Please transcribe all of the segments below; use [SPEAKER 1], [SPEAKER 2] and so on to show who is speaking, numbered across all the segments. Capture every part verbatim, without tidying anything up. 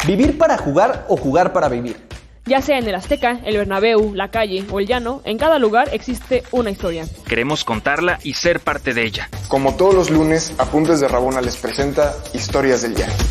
[SPEAKER 1] ¿Vivir para jugar o jugar para vivir?
[SPEAKER 2] Ya sea en el Azteca, el Bernabéu, la calle o el llano, en cada lugar existe una historia.
[SPEAKER 3] Queremos contarla y ser parte de ella.
[SPEAKER 4] Como todos los lunes, Apuntes de Rabona les presenta Historias del Llano.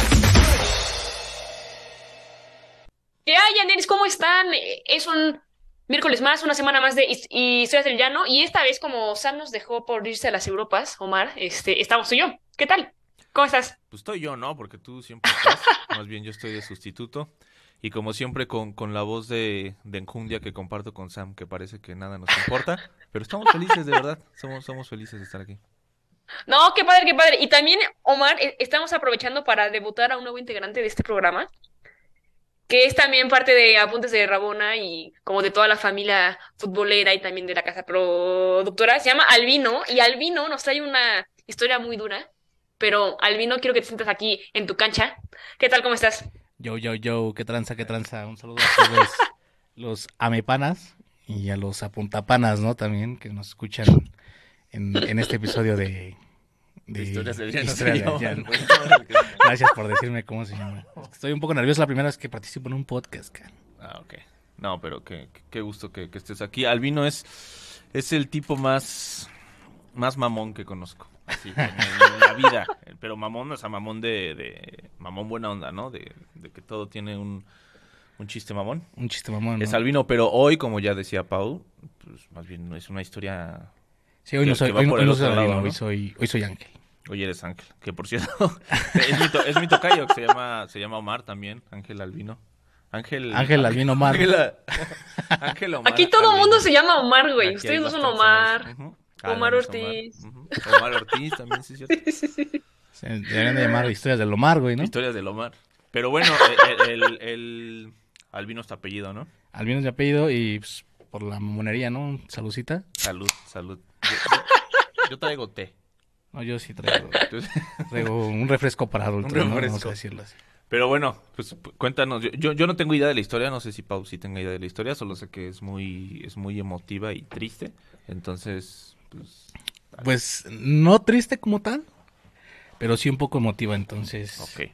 [SPEAKER 2] ¿Qué hay, Yaneris? ¿Cómo están? Es un miércoles más, una semana más de Historias del Llano, y esta vez, como Sam nos dejó por irse a las Europas, Omar, este, estamos tú y yo. ¿Qué tal? ¿Cómo estás?
[SPEAKER 5] Pues estoy yo, ¿no? Porque tú siempre estás. Más bien yo estoy de sustituto. Y como siempre con, con la voz de, de enjundia que comparto con Sam, que parece que nada nos importa. Pero estamos felices, de verdad. Somos, somos felices de estar aquí.
[SPEAKER 2] No, qué padre, qué padre. Y también, Omar, estamos aprovechando para debutar a un nuevo integrante de este programa, que es también parte de Apuntes de Rabona y como de toda la familia futbolera y también de la casa productora. Se llama Albino, y Albino nos trae una historia muy dura. Pero, Albino, quiero que te sientas aquí en tu cancha. ¿Qué tal? ¿Cómo estás?
[SPEAKER 6] Yo, yo, yo, qué tranza, qué tranza. Un saludo a todos los amepanas y a los apuntapanas, ¿no? También, que nos escuchan en, en este episodio de...
[SPEAKER 5] de Historias del Llano.
[SPEAKER 6] Historias del Llano. Gracias por decirme cómo se llama. Estoy un poco nervioso la primera vez que participo en un podcast, cara.
[SPEAKER 5] Ah, ok. No, pero qué, qué gusto que, que estés aquí. Albino es, es el tipo más, más mamón que conozco. Así, en, en la vida, pero mamón, o sea, mamón de, de mamón buena onda, ¿no? De, de que todo tiene un, un chiste mamón.
[SPEAKER 6] Un chiste mamón, ¿no?
[SPEAKER 5] Es Albino, pero hoy, como ya decía Pau, pues más bien es una historia.
[SPEAKER 6] Sí, hoy no
[SPEAKER 5] que,
[SPEAKER 6] soy,
[SPEAKER 5] que va
[SPEAKER 6] hoy,
[SPEAKER 5] por
[SPEAKER 6] hoy
[SPEAKER 5] el
[SPEAKER 6] no
[SPEAKER 5] otro
[SPEAKER 6] soy
[SPEAKER 5] lado,
[SPEAKER 6] Albino,
[SPEAKER 5] ¿no?
[SPEAKER 6] hoy soy, hoy soy Ángel.
[SPEAKER 5] Hoy eres Ángel, que por cierto, es mi, to, es mi tocayo, que se llama, se llama Omar también, Ángel Albino. Ángel,
[SPEAKER 6] Ángel Albino Omar.
[SPEAKER 5] Ángel, Ángel Omar.
[SPEAKER 2] Aquí todo el mundo se llama Omar, güey.
[SPEAKER 5] Aquí
[SPEAKER 2] Ustedes
[SPEAKER 5] hay
[SPEAKER 2] no son
[SPEAKER 5] bastantes
[SPEAKER 2] Omar.
[SPEAKER 5] Uh-huh.
[SPEAKER 2] Omar
[SPEAKER 5] Alan
[SPEAKER 2] Ortiz.
[SPEAKER 5] Omar. Uh-huh. Omar Ortiz también, sí es cierto.
[SPEAKER 2] Sí, sí, sí.
[SPEAKER 6] Se deberían de llamar Historias del Omar, güey, ¿no?
[SPEAKER 5] Historias del Omar. Pero bueno, el, el, el Albino es tu apellido, ¿no?
[SPEAKER 6] Albino es mi apellido y pues, por la mamonería, ¿no? Saludcita.
[SPEAKER 5] Salud, salud. Yo, yo, yo traigo té.
[SPEAKER 6] No, yo sí traigo, traigo un refresco para adultos,
[SPEAKER 5] Un
[SPEAKER 6] ¿no?
[SPEAKER 5] refresco.
[SPEAKER 6] Vamos a decirlo así.
[SPEAKER 5] Pero bueno, pues cuéntanos. Yo, yo, yo no tengo idea de la historia, no sé si Pau sí tenga idea de la historia, solo sé que es muy, es muy emotiva y triste. Entonces, pues...
[SPEAKER 6] Pues no triste como tal, pero sí un poco emotiva, entonces...
[SPEAKER 5] Ok.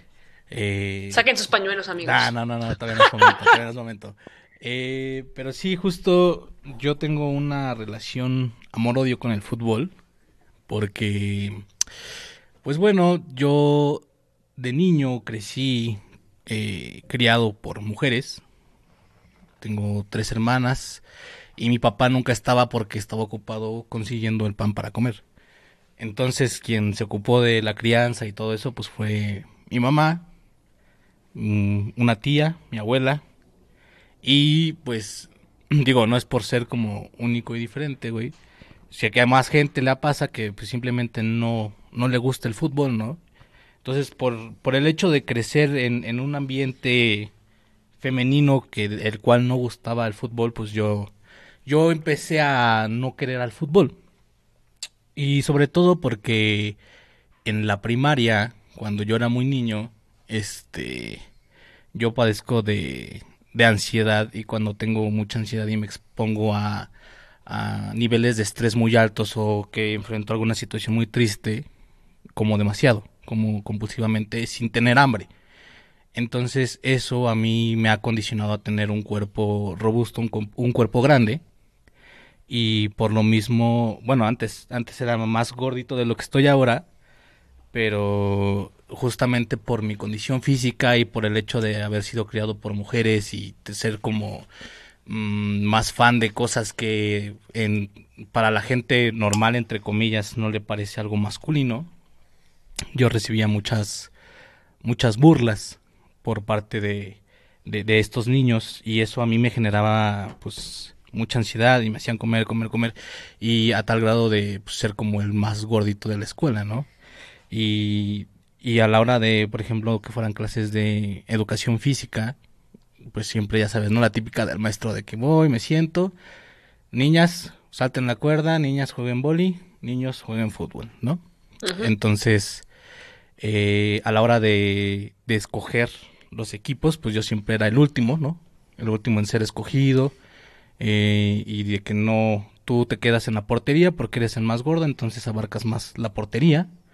[SPEAKER 6] Eh...
[SPEAKER 2] Saquen sus pañuelos, amigos.
[SPEAKER 6] Ah, no, no, no, todavía no es momento, todavía no es momento. Eh, pero sí, justo yo tengo una relación amor-odio con el fútbol, porque, pues bueno, yo de niño crecí eh, criado por mujeres, tengo tres hermanas, y mi papá nunca estaba porque estaba ocupado consiguiendo el pan para comer. Entonces, quien se ocupó de la crianza y todo eso, pues fue mi mamá, una tía, mi abuela, y pues, digo, no es por ser como único y diferente, güey. Si que a más gente le pasa que pues, simplemente no, no le gusta el fútbol, ¿no? Entonces, por, por el hecho de crecer en, en un ambiente femenino que el cual no gustaba el fútbol, pues yo, yo empecé a no querer al fútbol. Y sobre todo porque en la primaria, cuando yo era muy niño, este, yo padezco de, de ansiedad, y cuando tengo mucha ansiedad y me expongo a, a niveles de estrés muy altos o que enfrento alguna situación muy triste, como demasiado, como compulsivamente, sin tener hambre. Entonces eso a mí me ha condicionado a tener un cuerpo robusto, un, un cuerpo grande. Y por lo mismo, bueno, antes, antes era más gordito de lo que estoy ahora, pero justamente por mi condición física y por el hecho de haber sido criado por mujeres y de ser como mmm, más fan de cosas que en, para la gente normal, entre comillas, no le parece algo masculino, yo recibía muchas, muchas burlas por parte de, de, de estos niños, y eso a mí me generaba pues mucha ansiedad y me hacían comer, comer, comer, y a tal grado de pues, ser como el más gordito de la escuela, ¿no? Y, y a la hora de, por ejemplo, que fueran clases de educación física, pues siempre, ya sabes, ¿no? La típica del maestro de que voy, me siento, niñas, salten la cuerda, niñas jueguen boli, niños jueguen fútbol, ¿no? Uh-huh. Entonces, eh, a la hora de, de escoger los equipos, pues yo siempre era el último, ¿no? El último en ser escogido, eh, y de que no, tú te quedas en la portería porque eres el más gordo, entonces abarcas más la portería,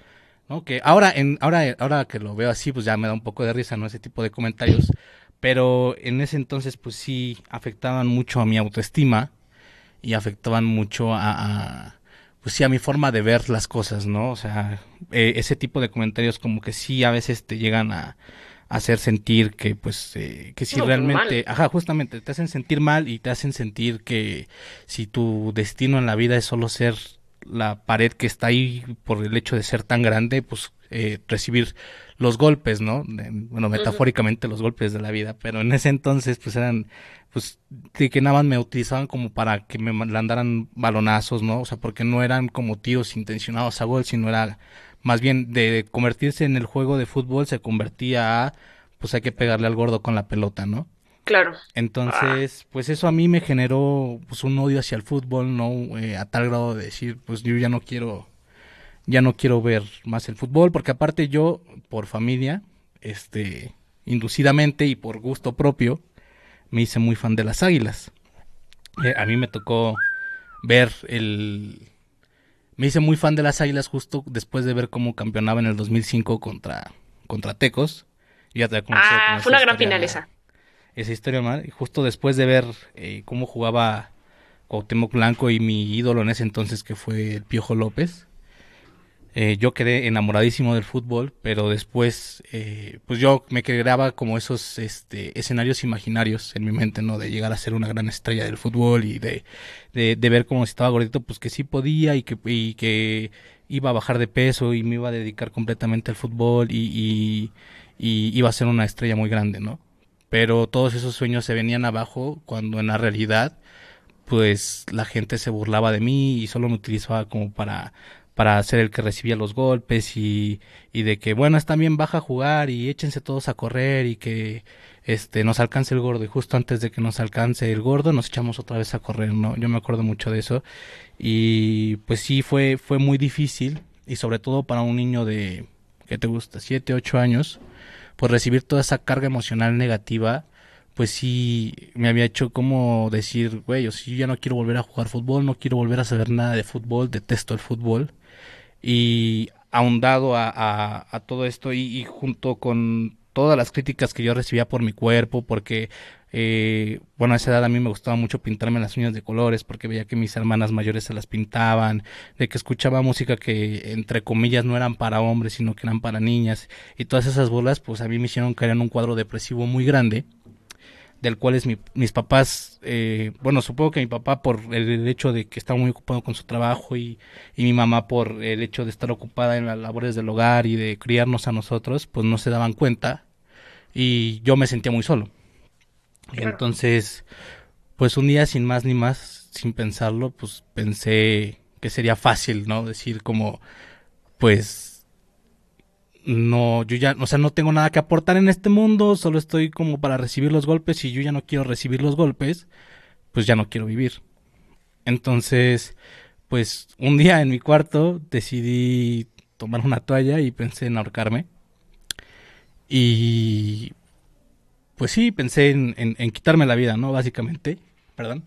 [SPEAKER 6] ¿no? Que ahora, en, ahora, ahora que lo veo así, pues ya me da un poco de risa, ¿no? Ese tipo de comentarios. Pero en ese entonces, pues sí, afectaban mucho a mi autoestima y afectaban mucho a, a pues sí, a mi forma de ver las cosas, ¿no? O sea, eh, ese tipo de comentarios como que sí a veces te llegan a, a hacer sentir que, pues, eh, que si
[SPEAKER 2] No,
[SPEAKER 6] realmente,
[SPEAKER 2] mal.
[SPEAKER 6] ajá, justamente, te hacen sentir mal y te hacen sentir que si tu destino en la vida es solo ser la pared que está ahí por el hecho de ser tan grande, pues eh, recibir los golpes, ¿no? De- bueno,
[SPEAKER 2] Ujú.
[SPEAKER 6] metafóricamente los golpes de la vida, pero en ese entonces pues eran, pues, de que nada más me utilizaban como para que me mandaran balonazos, ¿no? O sea, porque no eran como tiros intencionados a gol, sino era más bien de convertirse en el juego de fútbol se convertía a, pues hay que pegarle al gordo con la pelota, ¿no?
[SPEAKER 2] Claro. Ah,
[SPEAKER 6] Entonces, pues eso a mí me generó pues un odio hacia el fútbol, ¿no? Eh, a tal grado de decir, pues yo ya no quiero, ya no quiero ver más el fútbol, porque aparte yo, por familia, este, inducidamente y por gusto propio, me hice muy fan de las Águilas. Eh, a mí me tocó ver el... Me hice muy fan de las Águilas justo después de ver cómo campeonaba en el dos mil cinco contra, contra Tecos. Yo ya te había conocido como
[SPEAKER 2] ah, fue
[SPEAKER 6] esa
[SPEAKER 2] una gran final
[SPEAKER 6] historia,
[SPEAKER 2] esa.
[SPEAKER 6] esa historia, mal. Y justo después de ver eh, cómo jugaba Cuauhtémoc Blanco y mi ídolo en ese entonces que fue el Piojo López, eh, yo quedé enamoradísimo del fútbol, pero después, eh, pues yo me creaba como esos este, escenarios imaginarios en mi mente, ¿no? De llegar a ser una gran estrella del fútbol y de, de, de ver cómo si estaba gordito, pues que sí podía y que, y que iba a bajar de peso y me iba a dedicar completamente al fútbol y, y, y iba a ser una estrella muy grande, ¿no? Pero todos esos sueños se venían abajo cuando en la realidad pues la gente se burlaba de mí y solo me utilizaba como para para ser el que recibía los golpes y, y de que bueno, está bien, baja a jugar y échense todos a correr y que este nos alcance el gordo y justo antes de que nos alcance el gordo nos echamos otra vez a correr, ¿no? Yo me acuerdo mucho de eso y pues sí fue fue muy difícil y sobre todo para un niño de ¿qué te gusta? Siete, ocho años, pues recibir toda esa carga emocional negativa pues sí me había hecho como decir, güey, o sea, yo ya no quiero volver a jugar fútbol, no quiero volver a saber nada de fútbol, detesto el fútbol. Y ahondado a, a, a todo esto y, y junto con todas las críticas que yo recibía por mi cuerpo, porque, eh, bueno, a esa edad a mí me gustaba mucho pintarme las uñas de colores, porque veía que mis hermanas mayores se las pintaban, de que escuchaba música que, entre comillas, no eran para hombres, sino que eran para niñas, y todas esas burlas, pues a mí me hicieron caer en un cuadro depresivo muy grande del cual es mi, mis papás, eh, bueno, supongo que mi papá por el, el hecho de que estaba muy ocupado con su trabajo y, y mi mamá por el hecho de estar ocupada en las labores del hogar y de criarnos a nosotros, pues no se daban cuenta y yo me sentía muy solo. Y
[SPEAKER 2] claro.
[SPEAKER 6] entonces, pues un día sin más ni más, sin pensarlo, pues pensé que sería fácil, ¿no? Decir como, pues no, yo ya, o sea, no tengo nada que aportar en este mundo, solo estoy como para recibir los golpes y yo ya no quiero recibir los golpes, pues ya no quiero vivir. Entonces, pues un día en mi cuarto decidí tomar una toalla y pensé en ahorcarme. Y pues sí, pensé en, en, en quitarme la vida, ¿no? Básicamente, perdón.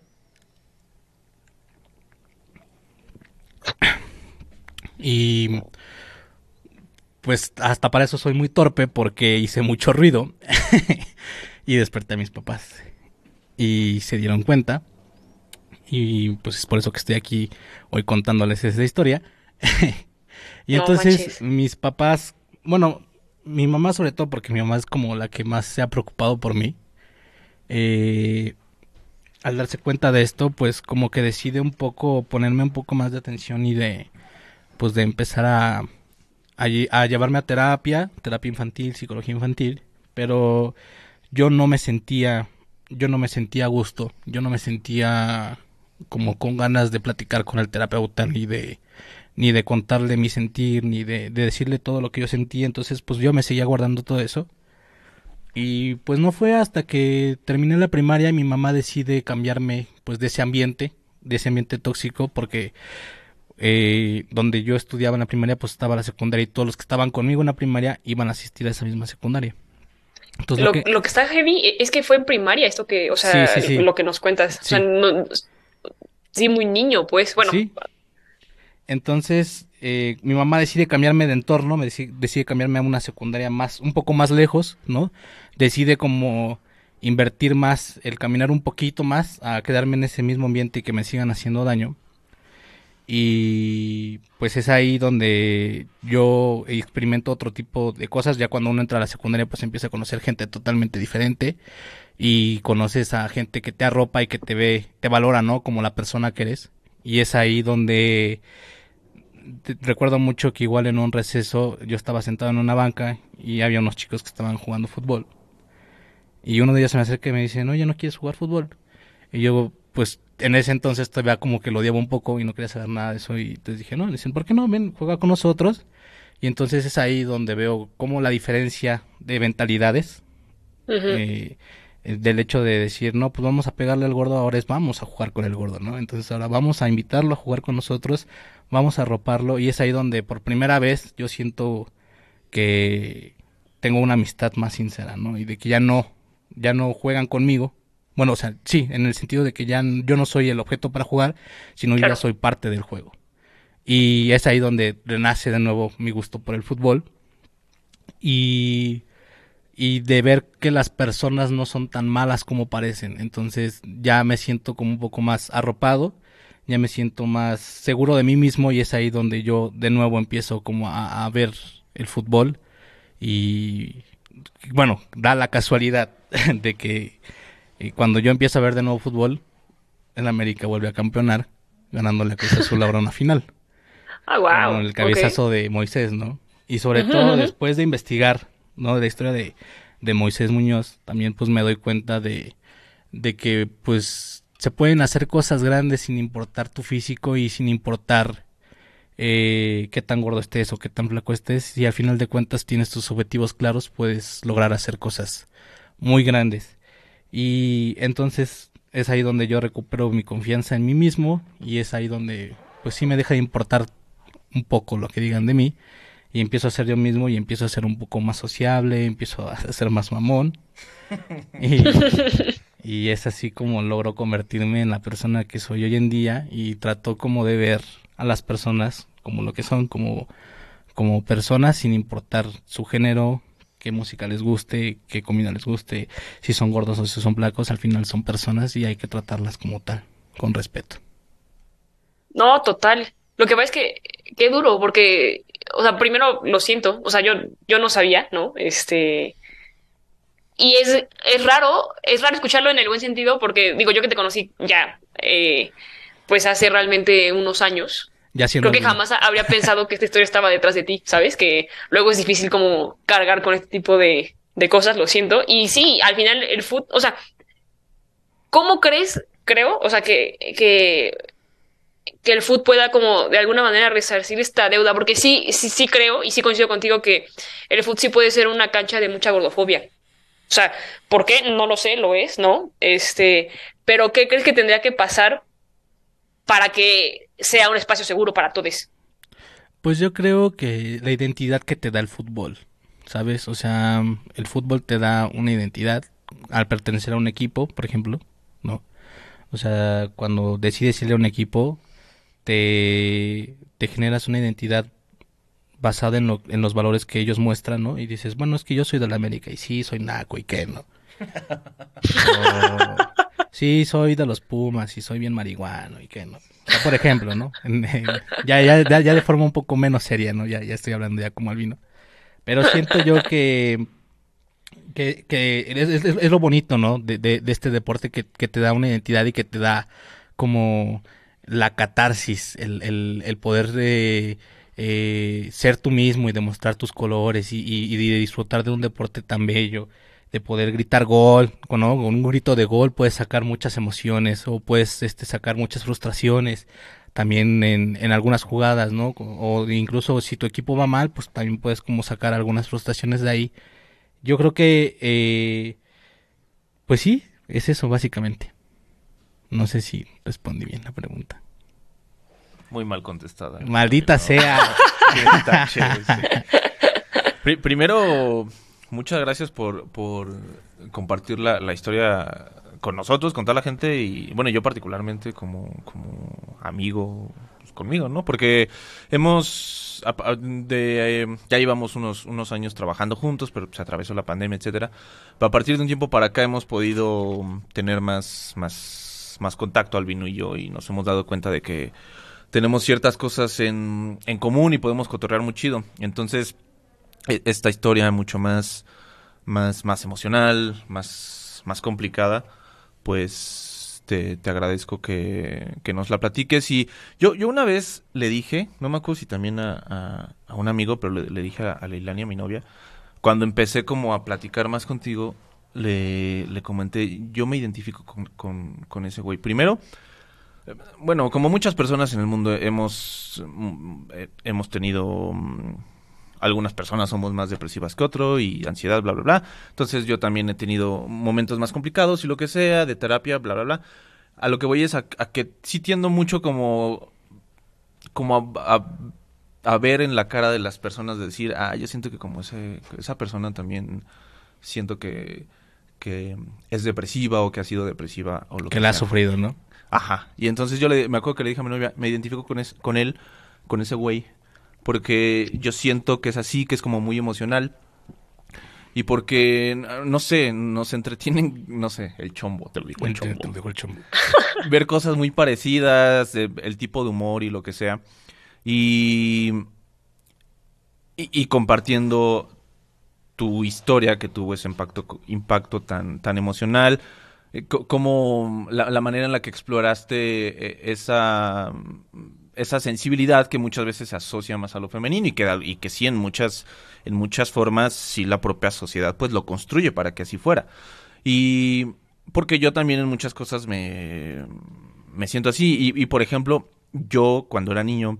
[SPEAKER 6] Y pues hasta para eso soy muy torpe porque hice mucho ruido y desperté a mis papás y se dieron cuenta y pues es por eso que estoy aquí hoy contándoles esa historia. Y
[SPEAKER 2] No
[SPEAKER 6] entonces
[SPEAKER 2] manches.
[SPEAKER 6] mis papás, bueno, mi mamá sobre todo porque mi mamá es como la que más se ha preocupado por mí, eh, al darse cuenta de esto pues como que decide un poco ponerme un poco más de atención y de pues de empezar a a, a llevarme a terapia, terapia infantil, psicología infantil, pero yo no me sentía, yo no me sentía a gusto, yo no me sentía como con ganas de platicar con el terapeuta, ni de, ni de contarle mi sentir, ni de, de decirle todo lo que yo sentía, entonces pues yo me seguía guardando todo eso. Y pues no fue hasta que terminé la primaria y mi mamá decide cambiarme pues de ese ambiente, de ese ambiente tóxico, porque eh, donde yo estudiaba en la primaria pues estaba la secundaria y todos los que estaban conmigo en la primaria iban a asistir a esa misma secundaria. Entonces lo
[SPEAKER 2] Lo,
[SPEAKER 6] que...
[SPEAKER 2] lo que está heavy e- es que fue en primaria esto que, o
[SPEAKER 6] Sí,
[SPEAKER 2] sea,
[SPEAKER 6] sí, sí,
[SPEAKER 2] lo que nos cuentas. O sea,
[SPEAKER 6] sí,
[SPEAKER 2] no, sí, muy niño, pues. Bueno,
[SPEAKER 6] sí. Entonces, eh, mi mamá decide cambiarme de entorno, me decide, decide cambiarme a una secundaria más, un poco más lejos, ¿no? Decide como invertir más, el caminar un poquito más, a quedarme en ese mismo ambiente y que me sigan haciendo daño. Y pues es ahí donde yo experimento otro tipo de cosas. Ya cuando uno entra a la secundaria, pues empieza a conocer gente totalmente diferente y conoces a gente que te arropa y que te ve, te valora, ¿no? Como la persona que eres. Y es ahí donde te- recuerdo mucho que igual en un receso yo estaba sentado en una banca y había unos chicos que estaban jugando fútbol. Y uno de ellos se me acerca y me dice, no, ya no quieres jugar fútbol. Y yo, pues, en ese entonces todavía como que lo odiaba un poco y no quería saber nada de eso. Y entonces dije, no, le dicen, ¿por qué no? Ven, juega con nosotros. Y entonces es ahí donde veo como la diferencia de mentalidades.
[SPEAKER 2] Ujú.
[SPEAKER 6] eh, eh, del hecho de decir, no, pues vamos a pegarle al gordo, ahora es vamos a jugar con el gordo, ¿no? Entonces ahora vamos a invitarlo a jugar con nosotros, vamos a arroparlo. Y es ahí donde por primera vez yo siento que tengo una amistad más sincera, ¿no? Y de que ya no, ya no juegan conmigo. Bueno, o sea, sí, en el sentido de que ya n- yo no soy el objeto para jugar, sino yo ya
[SPEAKER 2] Claro.
[SPEAKER 6] soy parte del juego. Y es ahí donde renace de nuevo mi gusto por el fútbol y, y de ver que las personas no son tan malas como parecen. Entonces ya me siento como un poco más arropado, ya me siento más seguro de mí mismo y es ahí donde yo de nuevo empiezo como a, a ver el fútbol. Y bueno, da la casualidad de que eh, cuando yo empiezo a ver de nuevo fútbol, el América vuelve a campeonar, ganándole a Cruz Azul ahora una final,
[SPEAKER 2] Ah,
[SPEAKER 6] con
[SPEAKER 2] wow.
[SPEAKER 6] el
[SPEAKER 2] Ok.
[SPEAKER 6] cabezazo de Moisés, ¿no? Y sobre
[SPEAKER 2] Ujú,
[SPEAKER 6] todo
[SPEAKER 2] ujú.
[SPEAKER 6] después de investigar, ¿no? De la historia de, de Moisés Muñoz, también pues me doy cuenta de, de que pues se pueden hacer cosas grandes sin importar tu físico y sin importar eh, qué tan gordo estés o qué tan flaco estés. Si al final de cuentas tienes tus objetivos claros, puedes lograr hacer cosas muy grandes. Y entonces es ahí donde yo recupero mi confianza en mí mismo y es ahí donde pues sí me deja de importar un poco lo que digan de mí y empiezo a ser yo mismo y empiezo a ser un poco más sociable, empiezo a ser más mamón y, y es así como logro convertirme en la persona que soy hoy en día y trato como de ver a las personas como lo que son, como, como personas sin importar su género, qué música les guste, qué comida les guste, si son gordos o si son flacos, al final son personas y hay que tratarlas como tal, con respeto.
[SPEAKER 2] No, total. Lo que pasa es que qué duro, porque, o sea, primero lo siento, o sea, yo, yo no sabía, ¿no? Este, y es, es raro, es raro escucharlo en el buen sentido, porque digo, yo que te conocí ya, eh, pues hace realmente unos años,
[SPEAKER 6] Ya siendo
[SPEAKER 2] creo que
[SPEAKER 6] adulto.
[SPEAKER 2] jamás habría pensado que esta historia estaba detrás de ti, ¿sabes? Que luego es difícil como cargar con este tipo de, de cosas, lo siento. Y sí, al final el fútbol, o sea, ¿cómo crees, creo, o sea, que, que que el fútbol pueda como de alguna manera resarcir esta deuda, porque sí, sí, sí creo y sí coincido contigo que el fútbol sí puede ser una cancha de mucha gordofobia. O sea, ¿por qué? No lo sé, lo es, ¿no? Este, pero ¿qué crees que tendría que pasar para que sea un espacio seguro para todos?
[SPEAKER 6] Pues yo creo que la identidad que te da el fútbol, ¿sabes? O sea, el fútbol te da una identidad al pertenecer a un equipo, por ejemplo, ¿no? O sea, cuando decides irle a un equipo, te, te generas una identidad basada en, lo, en los valores que ellos muestran, ¿no? Y dices, bueno, es que yo soy de la América y sí, soy naco y qué, ¿no? O, sí, soy de los Pumas y soy bien marihuano y qué, ¿no? O sea, por ejemplo, ¿no? En- en- ya, ya, ya, ya de forma un poco menos seria, ¿no? Ya, ya estoy hablando ya como albino. Pero siento yo que, que, que es, es- es lo bonito, ¿no? De, de, de este deporte que, que te da una identidad y que te da como la catarsis, el, el, el poder de eh, ser tú mismo y demostrar tus colores y, y, y de disfrutar de un deporte tan bello, de poder gritar gol, ¿no? Con un grito de gol puedes sacar muchas emociones o puedes este, sacar muchas frustraciones también en, en algunas jugadas, ¿no? O incluso si tu equipo va mal, pues también puedes como sacar algunas frustraciones de ahí. Yo creo que, eh, pues sí, es eso básicamente. No sé si respondí bien la pregunta.
[SPEAKER 5] Muy mal contestada.
[SPEAKER 6] Maldita
[SPEAKER 5] No.
[SPEAKER 6] sea.
[SPEAKER 5] Sí, tache, sí. Pri- primero, muchas gracias por, por compartir la, la historia con nosotros, con toda la gente y, bueno, yo particularmente como, como amigo, pues, conmigo, ¿no? Porque hemos, a- a- de, eh, ya llevamos unos, unos años trabajando juntos, pero se atravesó la pandemia, etcétera. Pero a partir de un tiempo para acá hemos podido tener más, más, más contacto, Albino y yo, y nos hemos dado cuenta de que tenemos ciertas cosas en, en común y podemos cotorrear muy chido. Entonces, e- esta historia mucho más, más, más emocional, más, más complicada, pues te, te agradezco que, que nos la platiques. Y yo, yo una vez le dije, no me acuerdo si también a, a, a un amigo, pero le, le dije a, a Leilani, a mi novia, cuando empecé como a platicar más contigo, le, le comenté, yo me identifico con, con, con ese güey. Primero, eh, bueno, como muchas personas en el mundo hemos, mm, eh, hemos tenido... mm, algunas personas somos más depresivas que otro y ansiedad, bla, bla, bla. Entonces yo también he tenido momentos más complicados y lo que sea, de terapia, bla, bla, bla. A lo que voy es a, a que sí tiendo mucho como, como a, a, a ver en la cara de las personas de decir, ah, yo siento que como ese, esa persona también siento que, que es depresiva o que ha sido depresiva o lo que,
[SPEAKER 6] Que la ha
[SPEAKER 5] sea.
[SPEAKER 6] sufrido, ¿no?
[SPEAKER 5] Ajá. Y entonces yo le, me acuerdo que le dije a mi novia, me identifico con, es- con él, con ese güey, porque yo siento que es así, que es como muy emocional. Y porque, no sé, nos entretienen, no sé, el chombo, te lo digo, el
[SPEAKER 6] Te- te
[SPEAKER 5] chombo.
[SPEAKER 6] lo dijo el chombo.
[SPEAKER 5] Ver cosas muy parecidas, eh, el tipo de humor y lo que sea. Y, y, y compartiendo tu historia que tuvo ese impacto, impacto tan, tan emocional, eh, co- como la, la manera en la que exploraste eh, esa, esa sensibilidad que muchas veces se asocia más a lo femenino y que, da- y que sí en muchas, en muchas formas sí la propia sociedad pues lo construye para que así fuera. Y porque yo también en muchas cosas me, me siento así. Y, y por ejemplo, yo cuando era niño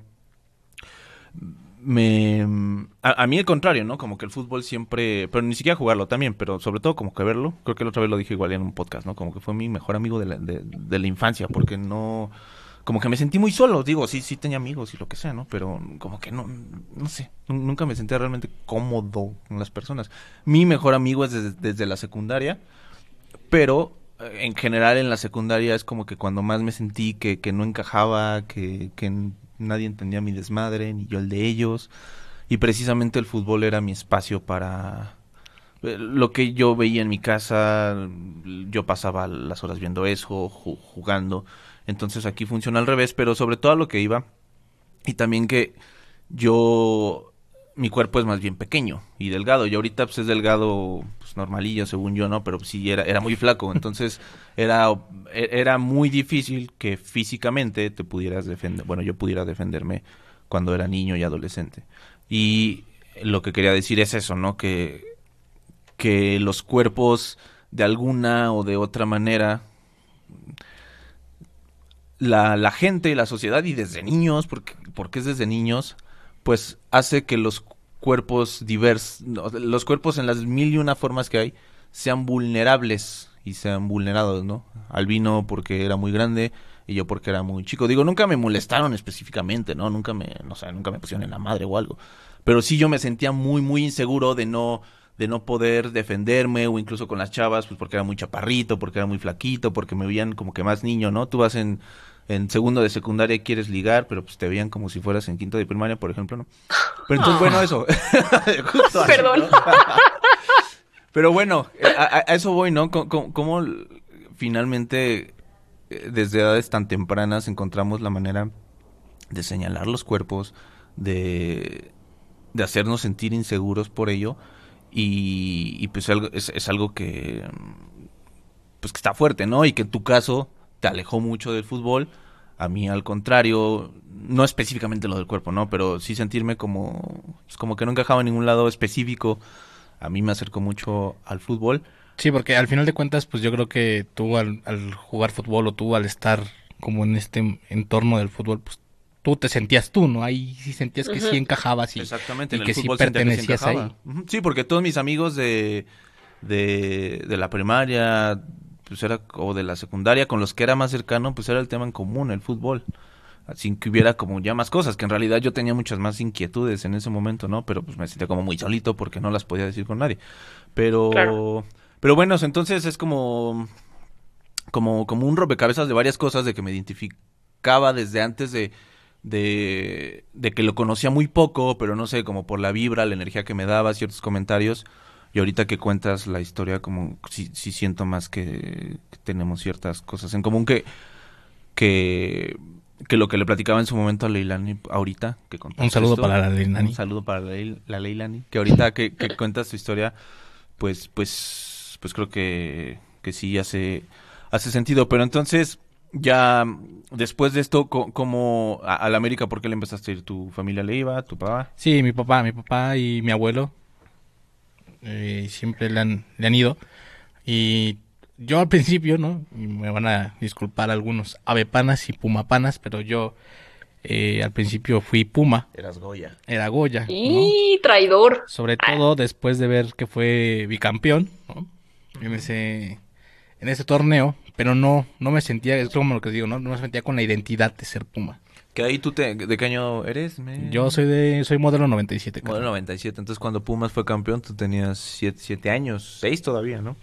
[SPEAKER 5] me a, a mí el contrario, ¿no? Como que el fútbol siempre, pero ni siquiera jugarlo también, pero sobre todo como que verlo, creo que la otra vez lo dije igual en un podcast, ¿no? Como que fue mi mejor amigo de la, de, de la infancia, porque no, como que me sentí muy solo, digo, sí, sí tenía amigos y lo que sea, ¿no? Pero como que no, no sé, nu- nunca me sentía realmente cómodo con las personas. Mi mejor amigo es desde, desde la secundaria, pero eh, en general en la secundaria es como que cuando más me sentí que, que no encajaba, que, que n- nadie entendía mi desmadre, ni yo el de ellos. Y precisamente el fútbol era mi espacio para eh, lo que yo veía en mi casa, mm, yo pasaba las horas viendo eso, ju- jugando. Entonces aquí funciona al revés, pero sobre todo a lo que iba. Y también que yo, mi cuerpo es más bien pequeño y delgado. Y ahorita pues es delgado, pues normalillo según yo, ¿no? Pero pues, sí era, era muy flaco. Entonces era, e- era muy difícil que físicamente te pudieras defender. Bueno, yo pudiera defenderme cuando era niño y adolescente. Y lo que quería decir es eso, ¿no? Que, que los cuerpos de alguna o de otra manera la, la gente, la sociedad y desde niños, porque, porque es desde niños, pues hace que los cuerpos diversos, los cuerpos en las mil y una formas que hay, sean vulnerables y sean vulnerados, ¿no? Albino porque era muy grande y yo porque era muy chico. Digo, nunca me molestaron específicamente, ¿no? Nunca me, no sé, nunca me pusieron en la madre o algo. Pero sí yo me sentía muy, muy inseguro de no, de no poder defenderme o incluso con las chavas, pues porque era muy chaparrito, porque era muy flaquito, porque me veían como que más niño, ¿no? Tú vas en, en segundo de secundaria y quieres ligar, pero pues te veían como si fueras en quinto de primaria, por ejemplo, ¿no? Pero entonces, bueno, eso. Justo así,
[SPEAKER 2] Perdón.
[SPEAKER 5] ¿no? Pero bueno, a, a- a eso voy, ¿no? Co- co- ¿Cómo, finalmente eh, desde edades tan tempranas encontramos la manera de señalar los cuerpos, de, de hacernos sentir inseguros por ello? Y, y pues algo, es, es algo que pues que está fuerte, ¿no? Y que en tu caso te alejó mucho del fútbol. A mí al contrario, no específicamente lo del cuerpo, ¿no? Pero sí sentirme como, pues, como que no encajaba en ningún lado específico. A mí me acercó mucho al fútbol.
[SPEAKER 6] Sí, porque al final de cuentas, pues yo creo que tú al, al jugar fútbol o tú al estar como en este entorno del fútbol, pues tú te sentías tú, ¿no? Ahí sí sentías que
[SPEAKER 2] Ujú.
[SPEAKER 6] sí encajabas y,
[SPEAKER 5] Exactamente,
[SPEAKER 6] y
[SPEAKER 5] en
[SPEAKER 6] que
[SPEAKER 5] el
[SPEAKER 6] sí
[SPEAKER 5] fútbol sentía que sí
[SPEAKER 6] pertenecías
[SPEAKER 5] encajaba.
[SPEAKER 6] ahí.
[SPEAKER 5] Ujú, sí, porque todos mis amigos de, de, de la primaria, pues era, o de la secundaria, con los que era más cercano, pues era el tema en común, el fútbol. Sin que hubiera como ya más cosas, que en realidad yo tenía muchas más inquietudes en ese momento, ¿no? Pero pues me sentía como muy solito porque no las podía decir con nadie. Pero,
[SPEAKER 2] Claro.
[SPEAKER 5] pero bueno, entonces es como, como, como un rompecabezas de varias cosas, de que me identificaba desde antes de, de, de que lo conocía muy poco, pero no sé, como por la vibra, la energía que me daba, ciertos comentarios. Y ahorita que cuentas la historia, como sí, sí siento más que, que tenemos ciertas cosas en común que, que, que lo que le platicaba en su momento a Leilani ahorita. Que
[SPEAKER 6] Un saludo
[SPEAKER 5] esto,
[SPEAKER 6] para la Leilani.
[SPEAKER 5] Un saludo para la, Leil- la Leilani. Que ahorita que, que cuentas tu historia, pues, pues, pues creo que, que sí hace, hace sentido. Pero entonces, ya después de esto, co- ¿cómo a, a la América, por qué le empezaste a ir? ¿Tu familia le iba? ¿Tu papá?
[SPEAKER 6] Sí, mi papá, mi papá y mi abuelo eh, siempre le han, le han ido. Y yo al principio, ¿no? Y me van a disculpar algunos avepanas y pumapanas, pero yo eh, al principio fui Puma,
[SPEAKER 5] Eras Goya.
[SPEAKER 6] era Goya, ¿no?
[SPEAKER 2] Y traidor.
[SPEAKER 6] Sobre todo después de ver que fue bicampeón, ¿no? En ese, en ese torneo, pero no, no me sentía, es como lo que digo, ¿no? No me sentía con la identidad de ser Puma.
[SPEAKER 5] ¿Que ahí tú te, de qué año eres? Me...
[SPEAKER 6] Yo soy de, soy modelo noventa y siete.
[SPEAKER 5] Modelo
[SPEAKER 6] carnal.
[SPEAKER 5] noventa y siete, entonces cuando Pumas fue campeón tú tenías siete años, seis todavía, ¿no?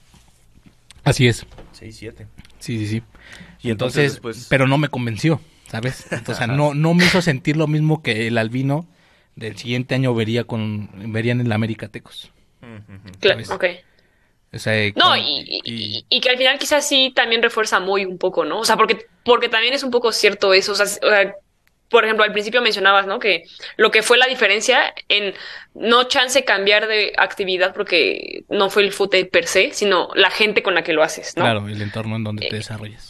[SPEAKER 6] Así es,
[SPEAKER 5] seis, siete.
[SPEAKER 6] sí, sí, sí.
[SPEAKER 5] Y entonces
[SPEAKER 6] Entonces,
[SPEAKER 5] después...
[SPEAKER 6] pero no me convenció, ¿sabes? Entonces, no, no me hizo sentir lo mismo que el albino del siguiente año vería con, verían en la América Tecos.
[SPEAKER 2] Claro,
[SPEAKER 6] ¿sabes?
[SPEAKER 2] ok.
[SPEAKER 6] O sea,
[SPEAKER 2] No,
[SPEAKER 6] con-
[SPEAKER 2] y,
[SPEAKER 6] y-
[SPEAKER 2] y, y que al final quizás sí también refuerza muy un poco, ¿no? O sea, porque, porque también es un poco cierto eso. O sea, s- o sea, por ejemplo, al principio mencionabas, ¿no? Que lo que fue la diferencia en no chance cambiar de actividad porque no fue el fútbol per se, sino la gente con la que lo haces, ¿no?
[SPEAKER 6] claro, el entorno en donde te desarrollas.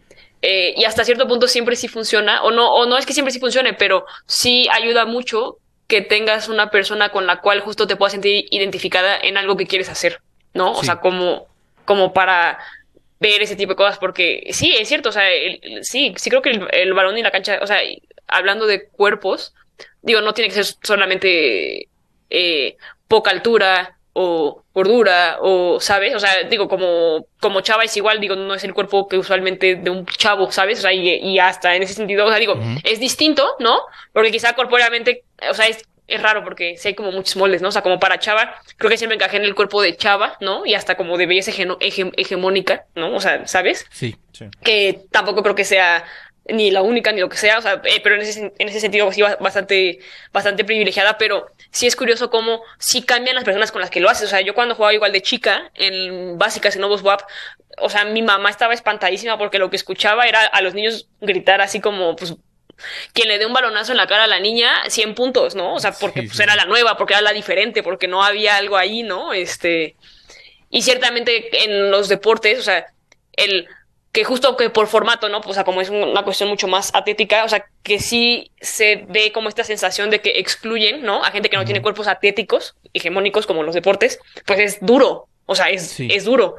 [SPEAKER 2] Eh, y hasta cierto punto siempre sí funciona, o no, o no es que siempre sí funcione, pero sí ayuda mucho que tengas una persona con la cual justo te puedas sentir identificada en algo que quieres hacer, ¿no? O
[SPEAKER 6] Sí.
[SPEAKER 2] sea, como, como para ver ese tipo de cosas, porque sí, es cierto, o sea, el- el- sí, sí creo que el, el balón y la cancha, o sea, hablando de cuerpos, digo, no tiene que ser solamente eh, poca altura o gordura o, ¿sabes? O sea, digo, como, como chava es igual, digo, no es el cuerpo que usualmente de un chavo, ¿sabes? O sea, y, y hasta en ese sentido, o sea, digo,
[SPEAKER 6] Ujú.
[SPEAKER 2] es distinto, ¿no? Porque quizá corpóreamente, o sea, es, es raro porque sí hay como muchos moldes, ¿no? O sea, como para chava, creo que siempre encajé en el cuerpo de chava, ¿no? Y hasta como de belleza hege- hege- hegemónica, ¿no? O sea, ¿sabes?
[SPEAKER 6] Sí,
[SPEAKER 5] Sí.
[SPEAKER 2] Que tampoco creo que sea ni la única ni lo que sea, o sea, eh, pero en ese, en ese sentido sí ba- bastante, bastante privilegiada, pero sí es curioso cómo sí cambian las personas con las que lo haces. O sea, yo cuando jugaba igual de chica en básicas en Novos W A P, o sea, mi mamá estaba espantadísima porque lo que escuchaba era a los niños gritar así como, pues, quien le dé un balonazo en la cara a la niña, cien puntos, ¿no? O sea, porque
[SPEAKER 6] Sí,
[SPEAKER 2] pues
[SPEAKER 6] sí.
[SPEAKER 2] era la nueva, porque era la diferente, porque no había algo ahí, ¿no? Este, y ciertamente en los deportes, o sea, el que justo que por formato, ¿no? O sea, como es una cuestión mucho más atlética, o sea, que sí se ve como esta sensación de que excluyen, ¿no? A gente que no tiene cuerpos atléticos, hegemónicos como los deportes, pues es duro, o sea, es,
[SPEAKER 6] Sí.
[SPEAKER 2] es duro.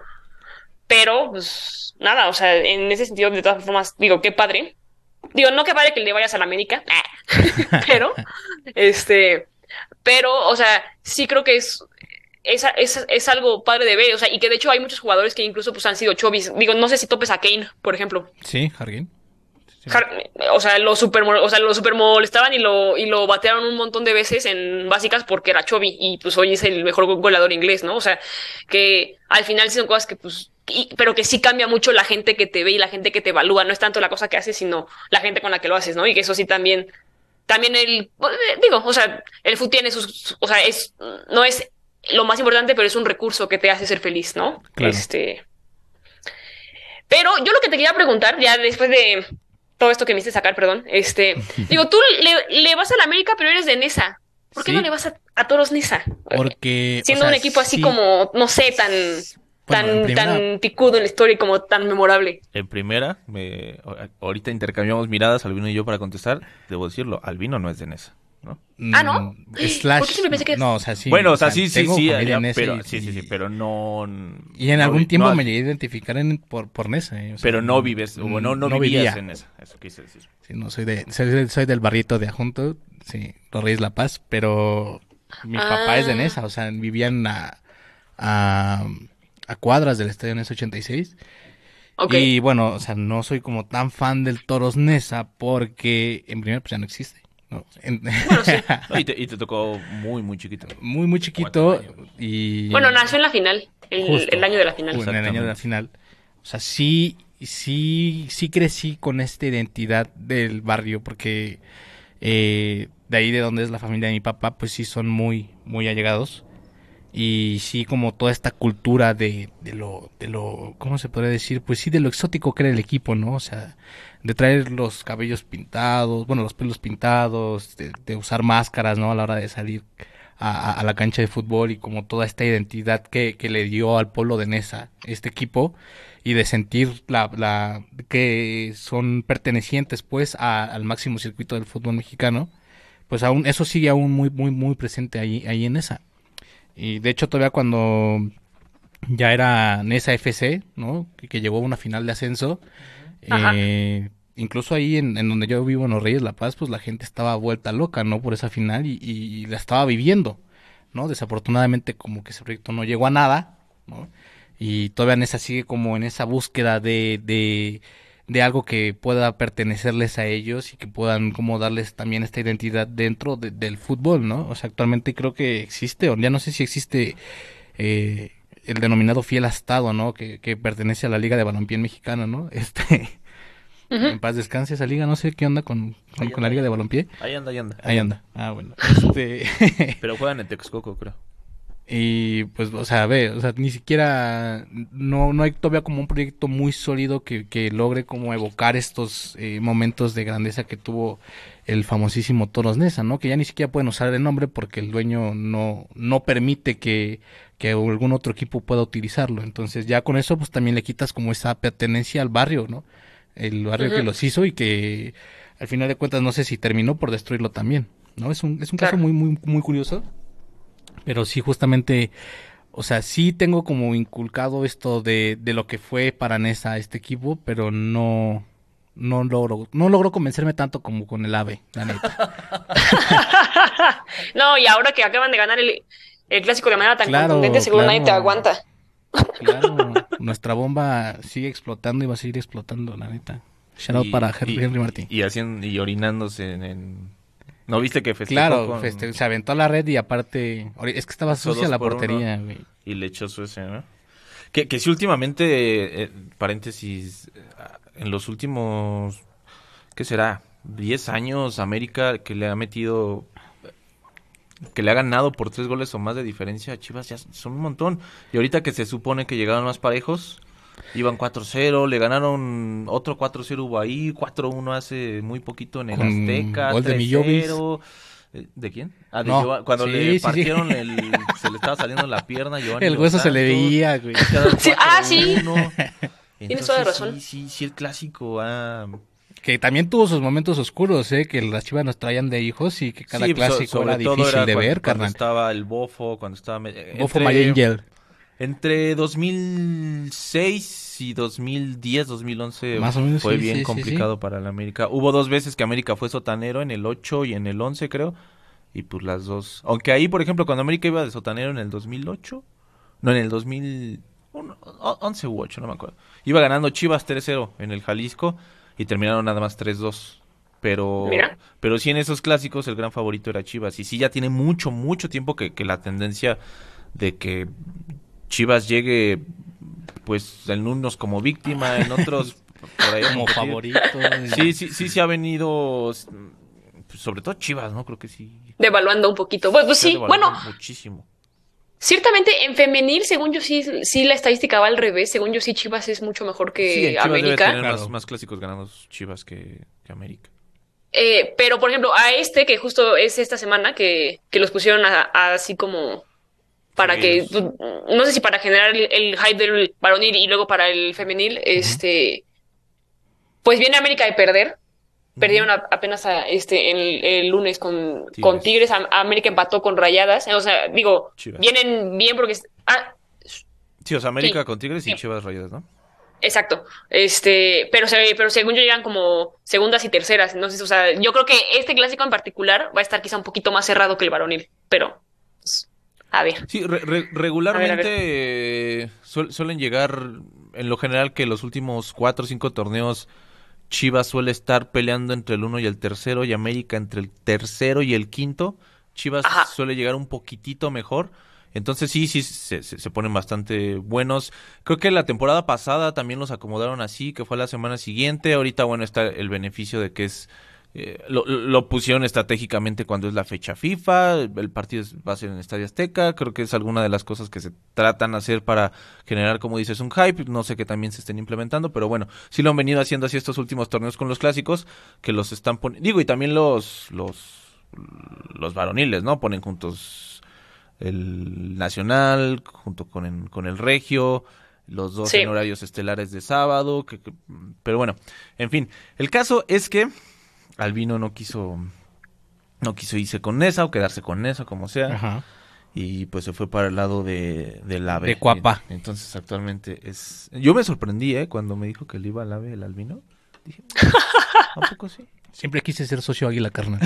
[SPEAKER 2] Pero, pues, nada, o sea, en ese sentido, de todas formas, digo, qué padre. Digo, no que padre que le vayas a la América, pero, este, pero, o sea, sí creo que es, es, es, es algo padre de ver, o sea, y que de hecho hay muchos jugadores que incluso pues han sido chovis. Digo, no sé si topes a Kane, por ejemplo.
[SPEAKER 6] sí, Harguín. Sí.
[SPEAKER 2] Har- O sea, lo super, mo- o sea, lo super molestaban y lo, y lo batearon un montón de veces en básicas porque era chovi y pues hoy es el mejor go- goleador inglés, ¿no? O sea, que al final sí son cosas que pues, y- pero que sí cambia mucho la gente que te ve y la gente que te evalúa. No es tanto la cosa que haces, sino la gente con la que lo haces, ¿no? Y que eso sí también, también el, eh, digo, o sea, el fútbol tiene sus, o sea, es, no es lo más importante, pero es un recurso que te hace ser feliz, ¿no?
[SPEAKER 6] Claro.
[SPEAKER 2] Este, pero yo lo que te quería preguntar, ya después de todo esto que me hiciste sacar, perdón, este, digo, tú le, le vas a la América, pero eres de Nesa. ¿Por qué
[SPEAKER 6] Sí.
[SPEAKER 2] no le vas a, a Toros Nesa?
[SPEAKER 6] Porque, o
[SPEAKER 2] Siendo
[SPEAKER 6] sea,
[SPEAKER 2] un equipo así
[SPEAKER 6] sí.
[SPEAKER 2] como, no sé, tan,
[SPEAKER 6] Bueno, en
[SPEAKER 2] tan,
[SPEAKER 6] primera-
[SPEAKER 2] tan picudo en la historia y como tan memorable.
[SPEAKER 5] En primera, me, ahorita intercambiamos miradas, Albino y yo, para contestar. Debo decirlo, Albino no es de Nesa, ¿no?
[SPEAKER 2] Ah, ¿no?
[SPEAKER 6] Mm, Slash,
[SPEAKER 2] ¿Por qué siempre pensé que-
[SPEAKER 6] no, o sea, sí.
[SPEAKER 5] bueno, o sea, sí, sí,
[SPEAKER 6] tengo
[SPEAKER 5] sí,
[SPEAKER 6] familia
[SPEAKER 5] ya,
[SPEAKER 6] en ese
[SPEAKER 5] pero,
[SPEAKER 6] y-
[SPEAKER 5] sí, sí, sí, pero no...
[SPEAKER 6] Y en
[SPEAKER 5] no
[SPEAKER 6] algún
[SPEAKER 5] vi-
[SPEAKER 6] tiempo
[SPEAKER 5] no-
[SPEAKER 6] me llegué a identificar en, por, por Nesa. eh, o sea,
[SPEAKER 5] Pero no vives, o no, no,
[SPEAKER 6] no
[SPEAKER 5] vivías
[SPEAKER 6] vivía.
[SPEAKER 5] en esa, eso quise decir.
[SPEAKER 6] Sí, no, soy, de, soy, soy del barrito de Ajunto, sí, Los Reyes La Paz, pero mi
[SPEAKER 2] Ah.
[SPEAKER 6] papá es de Nesa, o sea, vivían a, a, a cuadras del estadio Nesa ochenta y seis.
[SPEAKER 2] Ok.
[SPEAKER 6] Y bueno, o sea, no soy como tan fan del Toros Nesa porque en primer pues ya no existe. ¿no? En-
[SPEAKER 5] No, y, te, y te tocó muy, muy chiquito.
[SPEAKER 6] muy, muy chiquito
[SPEAKER 5] Cuatro años.
[SPEAKER 6] y...
[SPEAKER 2] Bueno, nació en la final, el,
[SPEAKER 6] Justo,
[SPEAKER 2] el año de la final.
[SPEAKER 6] en el año de la
[SPEAKER 5] Exactamente.
[SPEAKER 6] final. O sea, sí, sí, sí crecí con esta identidad del barrio, porque eh, de ahí de donde es la familia de mi papá, pues sí son muy, muy allegados. Y sí, como toda esta cultura de, de lo, de lo, ¿cómo se podría decir? Pues sí, de lo exótico que era el equipo, ¿no? O sea, de traer los cabellos pintados, bueno, los pelos pintados, de, de usar máscaras, ¿no? A la hora de salir a, a la cancha de fútbol, y como toda esta identidad que, que le dio al pueblo de Neza este equipo, y de sentir la, la que son pertenecientes, pues, a, al máximo circuito del fútbol mexicano, pues aún, eso sigue aún muy, muy, muy presente ahí, ahí en Neza. Y de hecho todavía cuando ya era Neza F C, ¿no? Que, que llegó a una final de ascenso, eh, incluso ahí en, en donde yo vivo en Los Reyes La Paz, pues la gente estaba vuelta loca, ¿no? Por esa final, y, y la estaba viviendo, ¿no? Desafortunadamente como que ese proyecto no llegó a nada, ¿no? Y todavía Neza sigue como en esa búsqueda de, de, de algo que pueda pertenecerles a ellos y que puedan como darles también esta identidad dentro de, del fútbol, ¿no? O sea, actualmente creo que existe, o ya no sé si existe eh, el denominado fiel astado, ¿no? Que, que pertenece a la Liga de Balompié Mexicana, ¿no? Este, uh-huh. En paz descanse esa liga, no sé qué onda con, con, con la Liga de Balompié.
[SPEAKER 5] Ahí anda, ahí anda.
[SPEAKER 6] Ahí anda, ah, bueno. Este...
[SPEAKER 5] Pero juegan en Texcoco, creo.
[SPEAKER 6] Y pues, o sea, ve, o sea, ni siquiera, no, no hay todavía como un proyecto muy sólido que, que logre como evocar estos eh, momentos de grandeza que tuvo el famosísimo Toros Neza, ¿no? Que ya ni siquiera pueden usar el nombre porque el dueño no, no permite que, que algún otro equipo pueda utilizarlo. Entonces ya con eso pues también le quitas como esa pertenencia al barrio, ¿no? El barrio uh-huh. que los hizo, y que al final de cuentas no sé si terminó por destruirlo también, ¿no? Es un, es un claro. caso muy, muy, muy curioso. Pero sí, justamente, o sea, sí tengo como inculcado esto de, de lo que fue para Neza este equipo, pero no, no logro, no logro convencerme tanto como con el AVE, la neta.
[SPEAKER 2] No, y ahora que acaban de ganar el, el clásico de manera tan claro, contundente, seguro claro, nadie te aguanta.
[SPEAKER 6] Claro, nuestra bomba sigue explotando y va a seguir explotando, la neta. Shout out para Henry, y, Henry Martín.
[SPEAKER 5] Y haciendo, y orinándose en... en... ¿No viste que festejó?
[SPEAKER 6] Claro,
[SPEAKER 5] con...
[SPEAKER 6] feste... se aventó a la red y aparte... Es que estaba sucia la portería, güey.
[SPEAKER 5] Y le echó su ese, ¿no? Que, que sí, últimamente, eh, paréntesis, en los últimos, ¿qué será? diez años, América, que le ha metido... que le ha ganado por tres goles o más de diferencia a Chivas, ya son un montón. Y ahorita que se supone que llegaron más parejos... Iban cuatro cero, le ganaron otro cuatro cero hubo ahí, cuatro uno hace muy poquito en el Con Azteca,
[SPEAKER 6] gol de
[SPEAKER 5] tres cero. ¿De quién? Ah, de
[SPEAKER 6] no,
[SPEAKER 5] Giovanni, cuando
[SPEAKER 6] sí,
[SPEAKER 5] le
[SPEAKER 6] sí,
[SPEAKER 5] partieron
[SPEAKER 6] sí.
[SPEAKER 5] el, se le estaba saliendo la pierna a Giovanni.
[SPEAKER 6] El hueso se le veía, güey.
[SPEAKER 2] Sí, ah, sí. Tienes toda la
[SPEAKER 5] Sí,
[SPEAKER 2] razón.
[SPEAKER 5] sí, sí, el clásico, ah...
[SPEAKER 6] Que también tuvo sus momentos oscuros, ¿eh? Que las Chivas nos traían de hijos y que cada sí, clásico so, era difícil era de
[SPEAKER 5] cuando,
[SPEAKER 6] ver, carnal.
[SPEAKER 5] Cuando estaba el Bofo, cuando estaba...
[SPEAKER 6] Bofo Mayangel.
[SPEAKER 5] Entre dos mil seis y dos mil diez, dos mil once
[SPEAKER 6] Más o menos,
[SPEAKER 5] fue
[SPEAKER 6] sí,
[SPEAKER 5] bien
[SPEAKER 6] sí,
[SPEAKER 5] complicado
[SPEAKER 6] sí, sí.
[SPEAKER 5] para el América. Hubo dos veces que América fue sotanero, en el ocho y en el once, creo. Y pues las dos. Aunque ahí, por ejemplo, cuando América iba de sotanero en el dos mil ocho, no, en el dos mil once u ocho, no me acuerdo. Iba ganando Chivas tres cero en el Jalisco y terminaron nada más tres dos. Pero,
[SPEAKER 2] Mira.
[SPEAKER 5] pero sí, en esos clásicos el gran favorito era Chivas. Y sí, ya tiene mucho, mucho tiempo que, que la tendencia de que Chivas llegue, pues, en unos como víctima, en otros por ahí
[SPEAKER 6] como favorito.
[SPEAKER 5] Sí, sí, sí, se ha venido, sobre todo Chivas, ¿no? Creo que sí.
[SPEAKER 2] Devaluando un poquito. Pues, pues sí, bueno.
[SPEAKER 5] Muchísimo.
[SPEAKER 2] Ciertamente, en femenil, según yo sí, sí la estadística va al revés. Según yo sí, Chivas es mucho mejor que
[SPEAKER 5] sí, en Chivas
[SPEAKER 2] América.
[SPEAKER 5] Debe tener
[SPEAKER 6] claro.
[SPEAKER 5] más, más clásicos ganados Chivas que, que América.
[SPEAKER 2] Eh, pero, por ejemplo, a este, que justo es esta semana, que, que los pusieron a, a así como... para sí, que, es... no sé si para generar el, el hype del varonil y luego para el femenil, uh-huh. este, pues viene América de perder, uh-huh. perdieron a, apenas a, este el, el lunes con Tigres, con Tigres. A, América empató con Rayadas, o sea, digo, Chivas. Vienen bien porque... Ah,
[SPEAKER 5] sí, o sea, América sí, con Tigres y
[SPEAKER 2] sí.
[SPEAKER 5] Chivas Rayadas, ¿no?
[SPEAKER 2] Exacto, este, pero, pero según yo llegan como segundas y terceras, entonces, o sea, yo creo que este clásico en particular va a estar quizá un poquito más cerrado que el varonil, pero... A ver.
[SPEAKER 5] Sí, re- re- regularmente
[SPEAKER 2] a ver, a ver.
[SPEAKER 5] Eh, su- suelen llegar, en lo general, que los últimos cuatro o cinco torneos Chivas suele estar peleando entre el uno y el tercero y América entre el tercero y el quinto. Chivas Ajá. suele llegar un poquitito mejor. Entonces sí, sí, se, se, se ponen bastante buenos. Creo que la temporada pasada también los acomodaron así, que fue la semana siguiente. Ahorita, bueno, está el beneficio de que es... Eh, lo, lo pusieron estratégicamente cuando es la fecha FIFA, el partido va a ser en Estadio Azteca, creo que es alguna de las cosas que se tratan de hacer para generar, como dices, un hype, no sé que también se estén implementando, pero bueno, sí lo han venido haciendo así estos últimos torneos con los clásicos, que los están poniendo, digo, y también los, los, los varoniles, ¿no? Ponen juntos el Nacional, junto con el, con el Regio, los dos sí. en horarios estelares de sábado, que, que, pero bueno, en fin, el caso es que Albino no quiso no quiso irse con Nesa o quedarse con Nesa, como sea. Ajá. Y pues se fue para el lado de del AVE.
[SPEAKER 6] De Cuapa.
[SPEAKER 5] Entonces actualmente es... Yo me sorprendí, ¿eh? Cuando me dijo que le iba al AVE el Albino. Dije, ¿a poco sí?
[SPEAKER 6] Siempre quise ser socio Águila, carnal.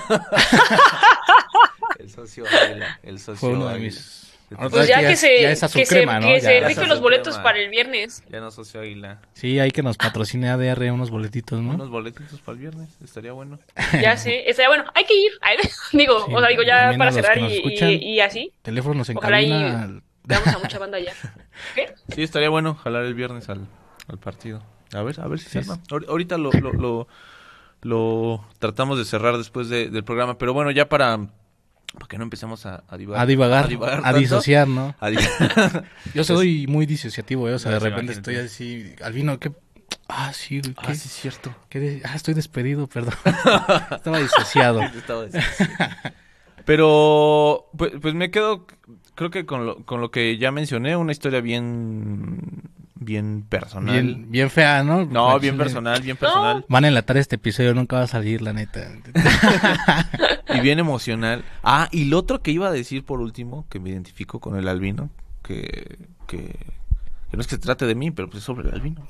[SPEAKER 5] El socio Águila. El socio
[SPEAKER 6] Fue uno de
[SPEAKER 5] Águila.
[SPEAKER 6] mis...
[SPEAKER 2] Pues ya, ya que se,
[SPEAKER 6] ya es azul
[SPEAKER 2] que
[SPEAKER 6] crema,
[SPEAKER 2] se,
[SPEAKER 6] ¿no?
[SPEAKER 2] que
[SPEAKER 6] Ya,
[SPEAKER 2] se
[SPEAKER 6] ya
[SPEAKER 2] rifen los boletos crema. Para el viernes.
[SPEAKER 5] Ya no socio Águila.
[SPEAKER 6] Sí, hay que nos patrocine A D R unos boletitos, ¿no?
[SPEAKER 5] Unos boletitos para el viernes, estaría bueno.
[SPEAKER 2] Ya sé, estaría bueno, hay que ir. Digo, sí, o sea, digo, ya para cerrar y, escuchan, y, y así.
[SPEAKER 6] Teléfonos en
[SPEAKER 2] Ojalá
[SPEAKER 6] cabina.
[SPEAKER 2] Y damos a mucha banda ya. ¿Qué?
[SPEAKER 5] Sí, estaría bueno jalar el viernes al, al partido. A ver, a ver si sí, se arma. Ahorita lo, lo, lo, lo tratamos de cerrar después de, del programa, pero bueno, ya para... Para que no empecemos a, a divagar.
[SPEAKER 6] A divagar, a, divagar a disociar, ¿no? A di Yo soy muy disociativo, ¿eh? O sea, no, de repente estoy así, Albino, ¿qué? Ah, sí, ¿qué?
[SPEAKER 5] Ah, sí, es cierto.
[SPEAKER 6] ¿Qué de... Ah, estoy despedido, perdón. Estaba disociado.
[SPEAKER 5] Estaba disociado. Pero, pues, pues me quedo, creo que con lo, con lo que ya mencioné, una historia bien... bien personal.
[SPEAKER 6] Bien, bien fea, ¿no?
[SPEAKER 5] No, bien personal, bien personal. No.
[SPEAKER 6] Van a enlatar este episodio, nunca va a salir, la neta.
[SPEAKER 5] Y bien emocional. Ah, y lo otro que iba a decir por último, que me identifico con el Albino, que, que, que no es que se trate de mí, pero pues es sobre el Albino.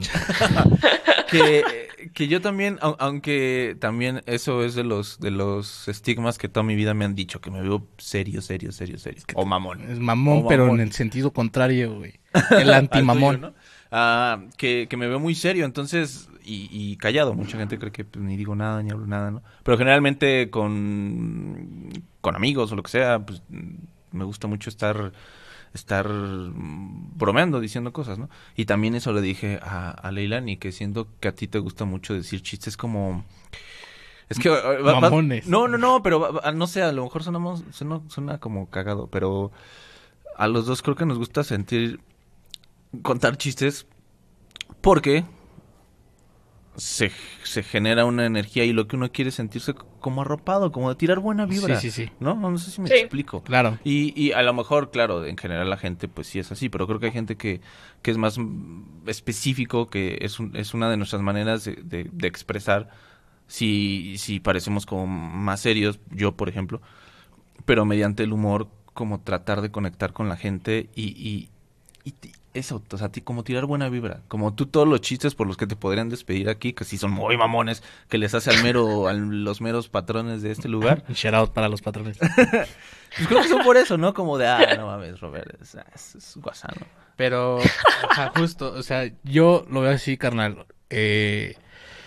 [SPEAKER 5] que, que yo también, aunque también eso es de los de los estigmas que toda mi vida me han dicho, que me veo serio, serio, serio, serio. Es que o mamón.
[SPEAKER 6] Es mamón, o pero mamón. En el sentido contrario, güey. El antimamón.
[SPEAKER 5] ¿No? Ah, que, que me veo muy serio, entonces, y, y callado. Mucha gente cree que pues, ni digo nada, ni hablo nada, ¿no? Pero generalmente con, con amigos o lo que sea, pues me gusta mucho estar, estar bromeando, diciendo cosas, ¿no? Y también eso le dije a, a Leilani, que siento que a ti te gusta mucho decir chistes como... Es que... Va,
[SPEAKER 6] Mamones.
[SPEAKER 5] Va, no, no, no, pero va, no sé, a lo mejor sonamos, suena, suena como cagado, pero a los dos creo que nos gusta sentir... contar chistes porque se, se genera una energía y lo que uno quiere es sentirse como arropado, como de tirar buena vibra.
[SPEAKER 6] Sí, sí, sí.
[SPEAKER 5] ¿No? No sé si me
[SPEAKER 2] sí.
[SPEAKER 5] explico.
[SPEAKER 6] Claro.
[SPEAKER 5] Y, y a lo mejor, claro, en general la gente pues sí es así, pero creo que hay gente que, que es más específico, que es, un, es una de nuestras maneras de, de, de expresar si, si parecemos como más serios, yo por ejemplo, pero mediante el humor como tratar de conectar con la gente y... y, y eso, o sea, como tirar buena vibra. Como tú todos los chistes por los que te podrían despedir aquí, que sí son muy mamones, que les hace al mero, a los meros patrones de este lugar.
[SPEAKER 6] Shout out para los patrones.
[SPEAKER 5] Pues creo que son por eso, ¿no? Como de, ah, no mames, Robert, es, es, es guasano.
[SPEAKER 6] Pero, o sea, justo, o sea, yo lo veo así, carnal. Eh,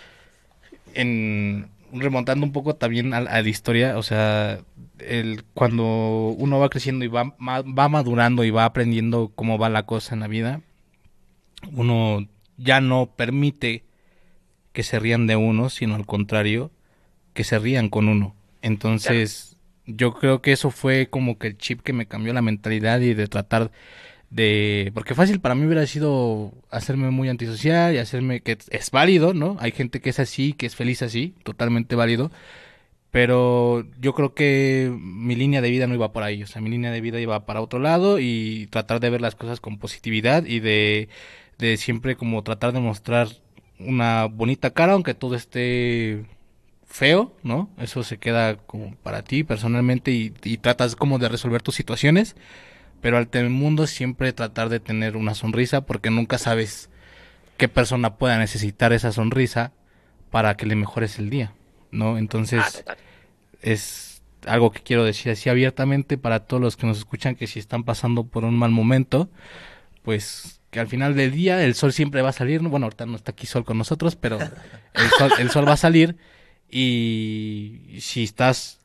[SPEAKER 6] en remontando un poco también a, a la historia, o sea, el cuando uno va creciendo y va, va madurando y va aprendiendo cómo va la cosa en la vida, uno ya no permite que se rían de uno, sino al contrario, que se rían con uno. Entonces, yo creo que eso fue como que el chip que me cambió la mentalidad y de tratar de... Porque fácil para mí hubiera sido hacerme muy antisocial y hacerme que es válido, ¿no? Hay gente que es así, que es feliz así, totalmente válido. Pero yo creo que mi línea de vida no iba por ahí. O sea, mi línea de vida iba para otro lado y tratar de ver las cosas con positividad y de, de siempre como tratar de mostrar una bonita cara, aunque todo esté feo, ¿no? Eso se queda como para ti personalmente y, y tratas como de resolver tus situaciones. Pero al el mundo siempre tratar de tener una sonrisa porque nunca sabes qué persona pueda necesitar esa sonrisa para que le mejores el día, ¿no? Entonces ah, es algo que quiero decir así abiertamente para todos los que nos escuchan, que si están pasando por un mal momento, pues que al final del día el sol siempre va a salir. Bueno, ahorita no está aquí Sol con nosotros, pero el sol, el sol va a salir y si estás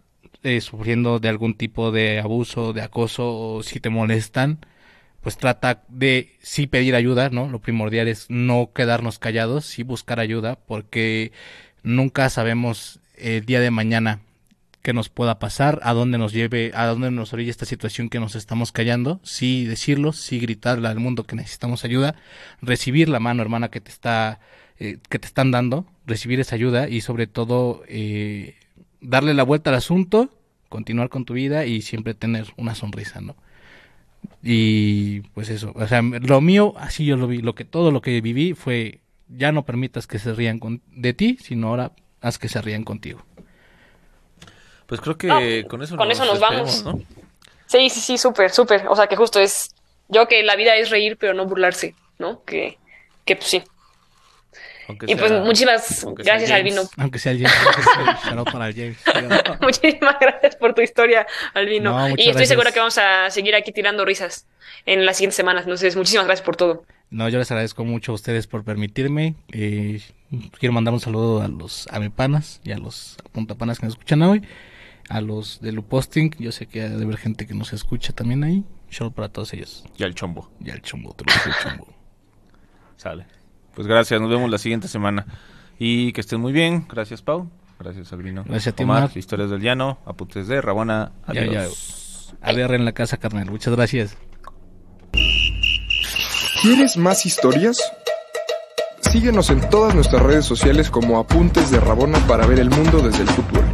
[SPEAKER 6] eh, sufriendo de algún tipo de abuso, de acoso, o si te molestan, pues trata de sí pedir ayuda, ¿no? Lo primordial es no quedarnos callados, sí buscar ayuda, porque nunca sabemos el día de mañana qué nos pueda pasar, a dónde nos lleve, a dónde nos orilla esta situación que nos estamos callando. Sí decirlo, sí gritarle al mundo que necesitamos ayuda, recibir la mano, hermana, que te está eh, que te están dando, recibir esa ayuda y sobre todo eh, darle la vuelta al asunto, continuar con tu vida y siempre tener una sonrisa, ¿no? Y pues eso, o sea, lo mío, así yo lo vi, lo que todo lo que viví fue, ya no permitas que se rían con, de ti, sino ahora haz que se rían contigo.
[SPEAKER 5] Pues creo que
[SPEAKER 2] No,
[SPEAKER 5] con eso
[SPEAKER 2] con
[SPEAKER 5] nos,
[SPEAKER 2] eso nos
[SPEAKER 5] despedimos,
[SPEAKER 2] vamos.
[SPEAKER 5] ¿no?
[SPEAKER 2] Sí, sí, sí, súper, súper. O sea, que justo es, yo que la vida es reír, pero no burlarse, ¿no? Que, que pues sí.
[SPEAKER 5] Aunque
[SPEAKER 2] Y pues
[SPEAKER 5] sea-
[SPEAKER 2] muchísimas
[SPEAKER 5] aunque sea
[SPEAKER 2] gracias,
[SPEAKER 5] James.
[SPEAKER 2] Albino.
[SPEAKER 6] Aunque sea el James, shout out para el James.
[SPEAKER 2] Muchísimas gracias por tu historia, Albino.
[SPEAKER 6] No, muchas
[SPEAKER 2] y estoy
[SPEAKER 6] gracias.
[SPEAKER 2] segura que vamos a seguir aquí tirando risas en las siguientes semanas. Entonces, muchísimas gracias por todo.
[SPEAKER 6] No, yo les agradezco mucho a ustedes por permitirme. Eh, quiero mandar un saludo a los amepanas y a los puntapanas que nos escuchan hoy. A los de Luposting, yo sé que ha de haber gente que nos escucha también ahí. Shout para todos ellos.
[SPEAKER 5] Y al chombo.
[SPEAKER 6] Y al chumbo, te lo digo, chumbo.
[SPEAKER 5] Sale. Pues gracias, nos vemos la siguiente semana. Y que estén muy bien. Gracias, Pau. Gracias, Albino.
[SPEAKER 6] Gracias a ti,
[SPEAKER 5] Omar.
[SPEAKER 6] Omar.
[SPEAKER 5] Historias del Llano. Apuntes de Rabona.
[SPEAKER 6] Ya,
[SPEAKER 5] Adiós.
[SPEAKER 6] ya. A ver en la casa, carnal. Muchas gracias.
[SPEAKER 4] ¿Quieres más historias? Síguenos en todas nuestras redes sociales como Apuntes de Rabona para ver el mundo desde el fútbol.